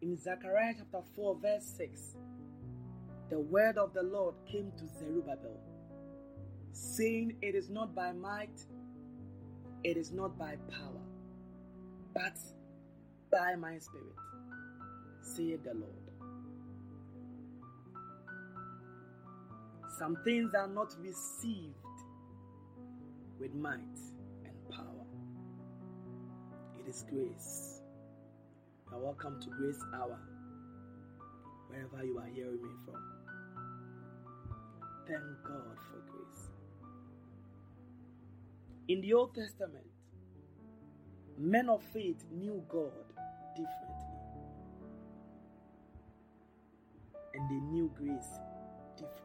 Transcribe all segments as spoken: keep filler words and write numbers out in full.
In Zechariah chapter four, verse six, the word of the Lord came to Zerubbabel, saying, "It is not by might, it is not by power, but by my spirit, saith the Lord." Some things are not received with might and power. It is grace. You are welcome to Grace Hour, wherever you are hearing me from. Thank God for grace. In the Old Testament, men of faith knew God differently, and they knew grace differently.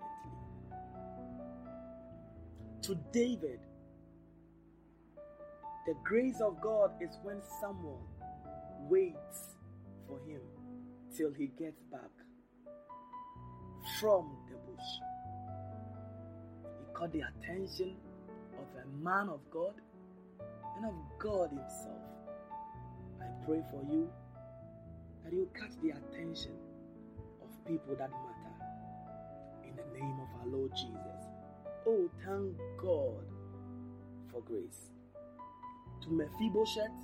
To David, the grace of God is when someone waits for him till he gets back from the bush. He caught the attention of a man of God and of God himself. I pray for you that you catch the attention of people that matter in the name of our Lord Jesus. Oh, thank God for grace. To Mephibosheth,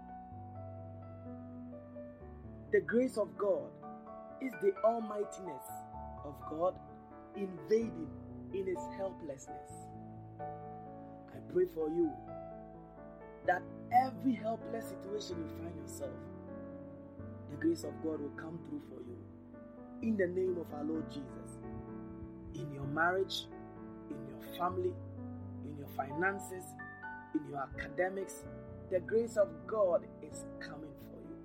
the grace of God is the almightiness of God invading in his helplessness. I pray for you that every helpless situation you find yourself, the grace of God will come through for you. In the name of our Lord Jesus. In your marriage, in your family, in your finances, in your academics, the grace of God is coming for you.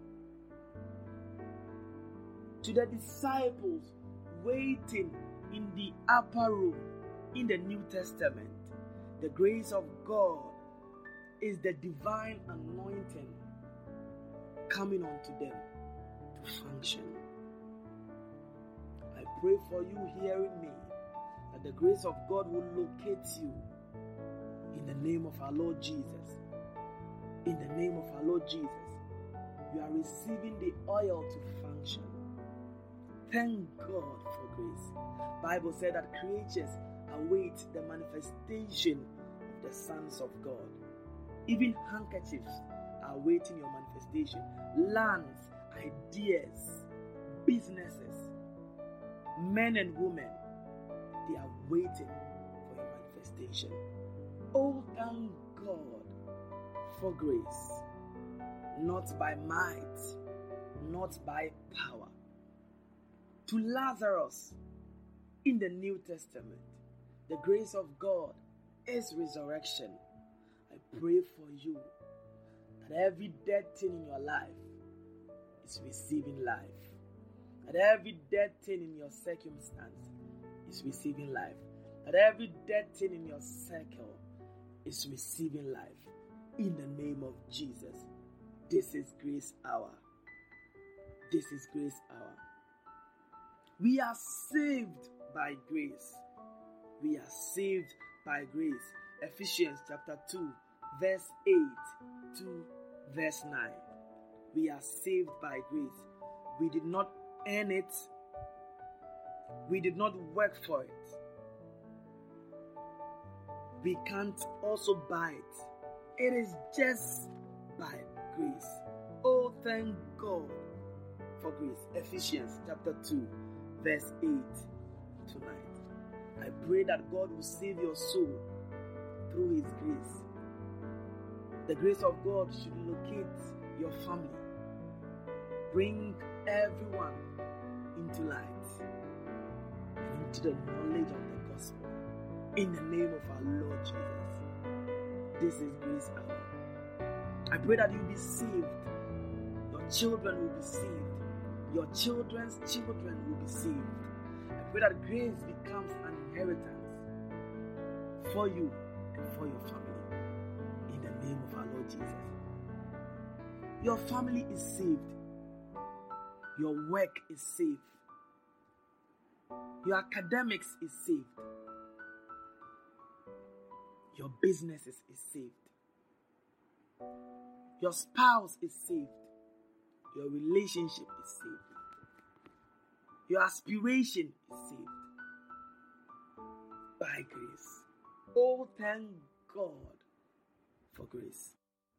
To the disciples waiting in the upper room in the New Testament, the grace of God is the divine anointing coming onto them to function. I pray for you hearing me that the grace of God will locate you in the name of our Lord Jesus. In the name of our Lord Jesus, you are receiving the oil to function. Thank God for grace. Bible said that creatures await the manifestation of the sons of God. Even handkerchiefs are awaiting your manifestation. Lands, ideas, businesses, men and women, they are waiting for your manifestation. Oh, thank God for grace. Not by might, not by power. To Lazarus in the New Testament, the grace of God is resurrection. I pray for you that every dead thing in your life is receiving life. That every dead thing in your circumstance is receiving life. That every dead thing in your circle is receiving life. In the name of Jesus. This is Grace Hour. This is Grace Hour. We are saved by grace. We are saved by grace. Ephesians chapter two, verse eight to verse nine. We are saved by grace. We did not earn it. We did not work for it. We can't also buy it. It is just by grace. Oh, thank God for grace. Ephesians chapter two, verse eight to nine. I pray that God will save your soul through His grace. The grace of God should locate your family. Bring everyone into light and into the knowledge of the gospel. In the name of our Lord Jesus. This is Grace Hour. I pray that you be saved. Your children will be saved. Your children's children will be saved. I pray that grace becomes an inheritance for you and for your family. In the name of our Lord Jesus. Your family is saved. Your work is saved. Your academics is saved. Your businesses is saved. Your spouse is saved. Your relationship is saved. Your aspiration is saved by grace. Oh, thank God for grace.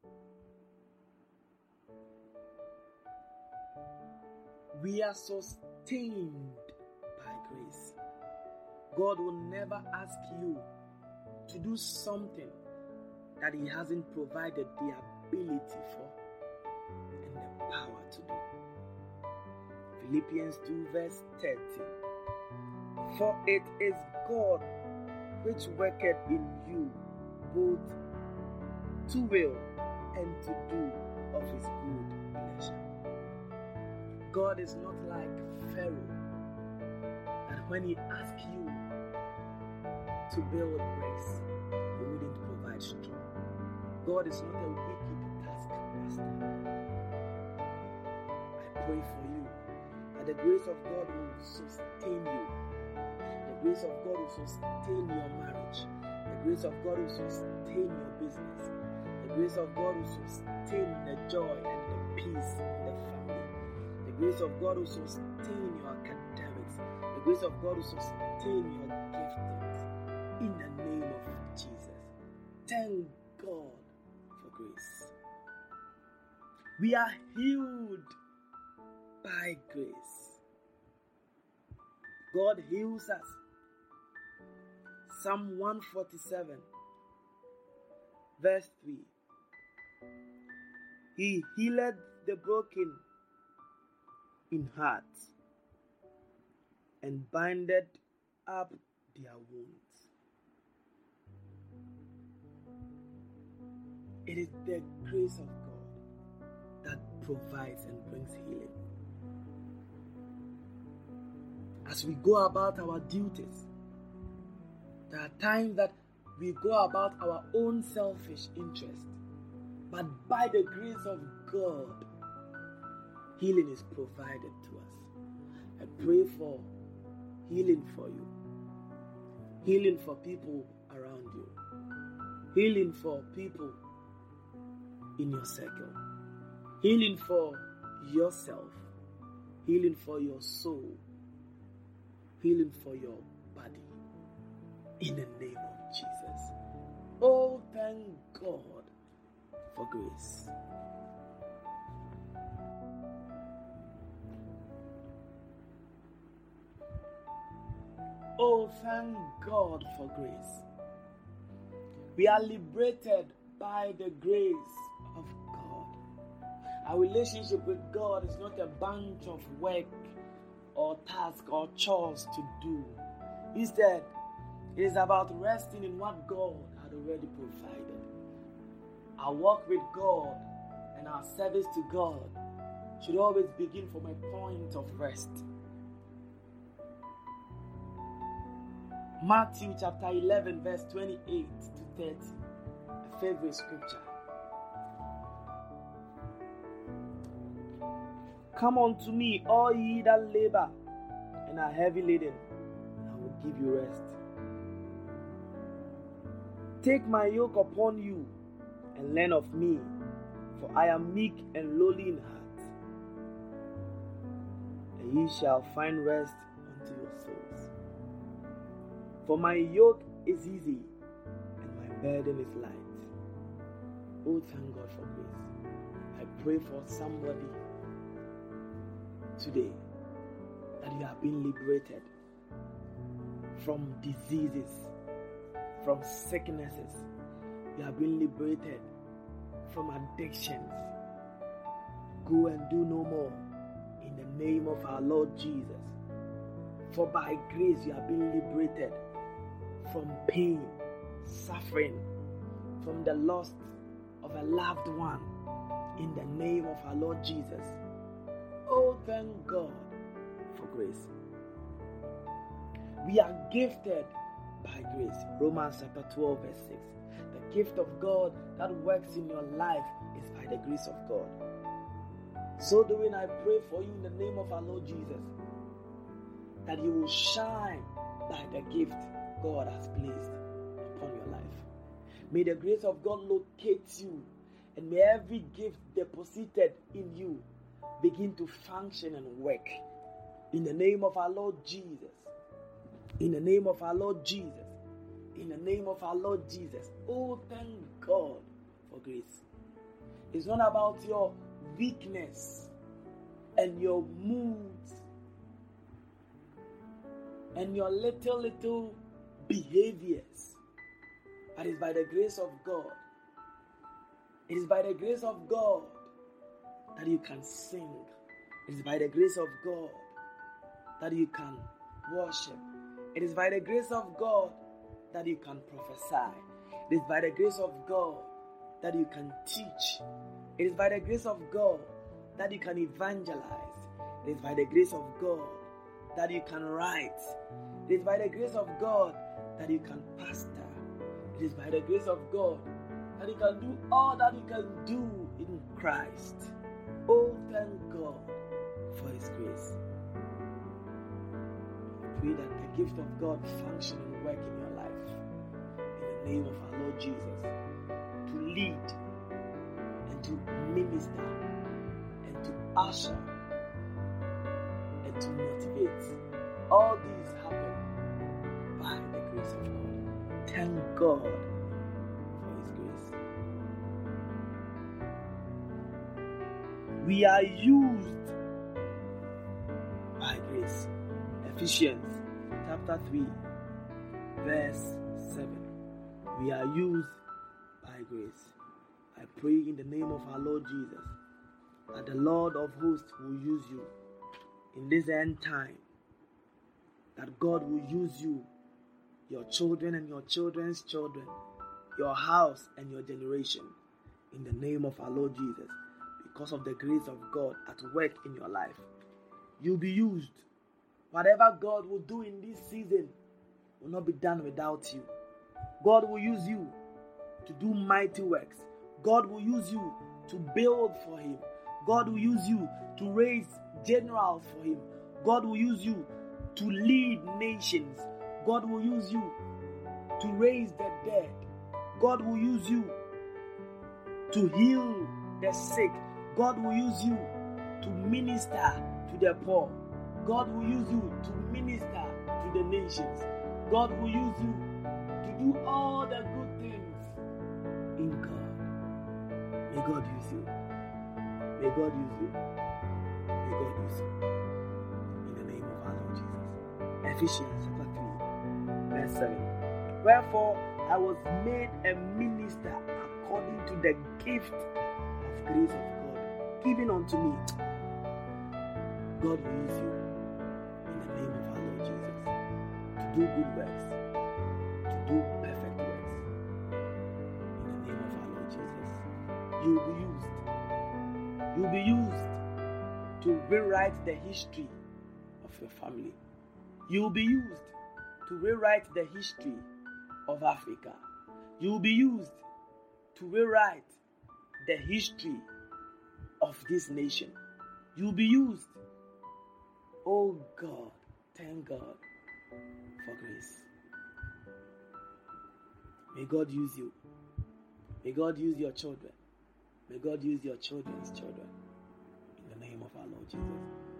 We are sustained by grace. God will never ask you to do something that He hasn't provided the ability for and the power to do. Philippians two verse thirty. For it is God which worketh in you both to will and to do of His good pleasure. God is not like Pharaoh, that when he asks you to build bricks, He wouldn't provide straw. God is not a wicked taskmaster. I pray for you that the grace of God will sustain you. The grace of God will sustain your marriage. The grace of God will sustain your business. The grace of God will sustain the joy and the peace in the family. The grace of God will sustain your academics. The grace of God will sustain your giftings. In the name of Jesus. Thank God for grace. We are healed by grace. God heals us. Psalm one forty-seven, verse three. He healed the broken in heart and binded up their wounds. It is the grace of God that provides and brings healing. As we go about our duties, there are times that we go about our own selfish interest, but by the grace of God, healing is provided to us. I pray for healing for you, healing for people around you, healing for people in your circle, healing for yourself, healing for your soul, healing for your body. In the name of Jesus. Oh, thank God for grace. Oh, thank God for grace. We are liberated by the grace of God. Our relationship with God is not a bunch of work or task or chores to do. Instead, it is about resting in what God had already provided. Our walk with God and our service to God should always begin from a point of rest. Matthew chapter eleven, verse twenty-eight to thirty, a favorite scripture. Come unto me, all ye that labor and are heavy laden, and I will give you rest. Take my yoke upon you and learn of me, for I am meek and lowly in heart, and ye shall find rest unto your souls. For my yoke is easy and my burden is light. Oh, thank God for grace. I pray for somebody today that you have been liberated from diseases, from sicknesses. You have been liberated from addictions. Go and do no more in the name of our Lord Jesus. For by grace you have been liberated from pain, suffering, from the loss of a loved one in the name of our Lord Jesus. Oh, thank God for grace. We are gifted by grace. Romans chapter twelve verse six. The gift of God that works in your life is by the grace of God. So doing, I pray for you in the name of our Lord Jesus, that you will shine by the gift God has placed upon your life. May the grace of God locate you, and may every gift deposited in you begin to function and work In the name of our Lord Jesus. In the name of our Lord Jesus. In the name of our Lord Jesus. Oh, thank God for grace. It's not about your weakness and your moods and your little, little behaviors. But it's by the grace of God. It is by the grace of God that you can sing. It is by the grace of God that you can worship. It is by the grace of God that you can prophesy. It is by the grace of God that you can teach. It is by the grace of God that you can evangelize. It is by the grace of God that you can write. It is by the grace of God that you can pastor. It is by the grace of God that you can do all that you can do in Christ. Oh, thank God for His grace. I pray that the gift of God function and work in your life. In the name of our Lord Jesus. To lead and to minister and to usher and to motivate. All these happen by the grace of God. Thank God for His grace. We are used by grace. Ephesians chapter three, verse seven. We are used by grace. I pray in the name of our Lord Jesus that the Lord of hosts will use you in this end time. That God will use you, your children and your children's children, your house and your generation, in the name of our Lord Jesus, because of the grace of God at work in your life. You'll be used. Whatever God will do in this season will not be done without you. God will use you to do mighty works. God will use you to build for Him. God will use you to raise generals for Him. God will use you to lead nations. God will use you to raise the dead. God will use you to heal the sick. God will use you to minister to the poor. God will use you to minister to the nations. God will use you to do all the good things in God. May God use you. May God use you. May God use you. In the name of our Lord Jesus. Ephesians chapter three, verse seven. Wherefore I was made a minister according to the gift of grace of God given unto me. God will use you in the name of our Lord Jesus to do good works, to do perfect works. In the name of our Lord Jesus, you will be used. You will be used to rewrite the history of your family. You will be used to rewrite the history of Africa. You will be used to rewrite the history of this nation. You will be used. Oh God, thank God for grace. May God use you. May God use your children. May God use your children's children. In the name of our Lord Jesus.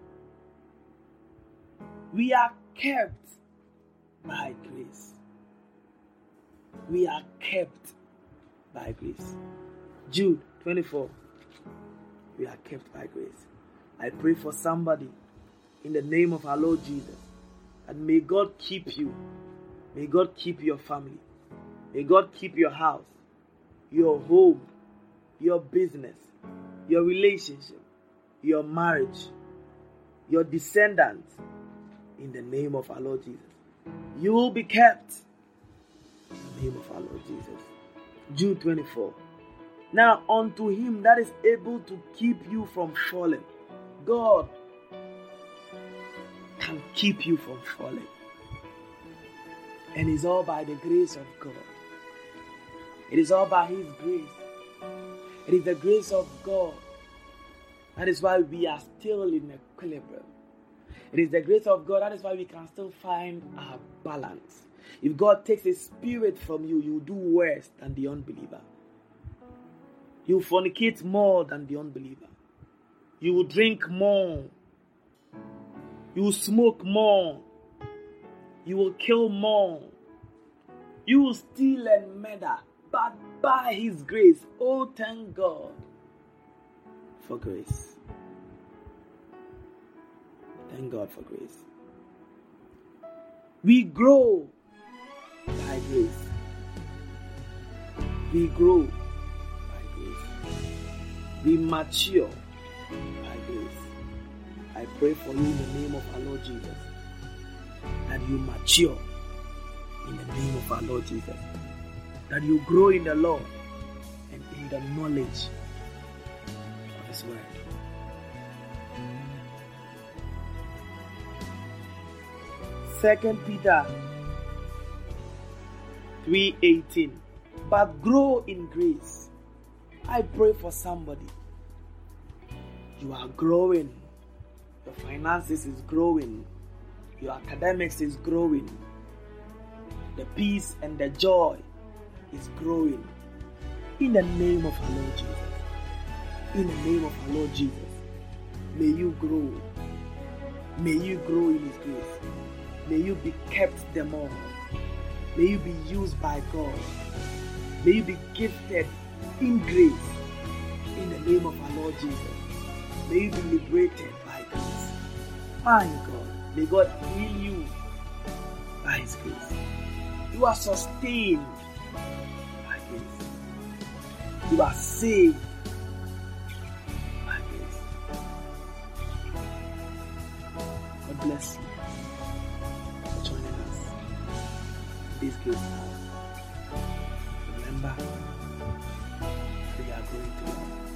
We are kept by grace. We are kept by grace. Jude twenty-four. We are kept by grace. I pray for somebody in the name of our Lord Jesus, and may God keep you. May God keep your family. May God keep your house, your home, your business, your relationship, your marriage, your descendants. In the name of our Lord Jesus, you will be kept. In the name of our Lord Jesus. Jude twenty-four. Now unto Him that is able to keep you from falling. God can keep you from falling. And it's all by the grace of God. It is all by His grace. It is the grace of God. That is why we are still in equilibrium. It is the grace of God. That is why we can still find our balance. If God takes His Spirit from you, you will do worse than the unbeliever. You will fornicate more than the unbeliever. You will drink more. You will smoke more. You will kill more. You will steal and murder. But by His grace, oh, thank God for grace. Thank God for grace. We grow by grace. We grow by grace. We mature by grace. I pray for you in the name of our Lord Jesus, that you mature in the name of our Lord Jesus, that you grow in the Lord and in the knowledge of His word. Second Peter three eighteen. But grow in grace. I pray for somebody. You are growing. Your finances is growing. Your academics is growing. The peace and the joy is growing. In the name of our Lord Jesus. In the name of our Lord Jesus. May you grow. May you grow in His grace. May you be kept the more. May you be used by God. May you be gifted in grace. In the name of our Lord Jesus. May you be liberated by grace. My God. May God heal you by His grace. You are sustained by grace. You are saved by grace. God bless you for joining us in this grace house. Remember, we are going to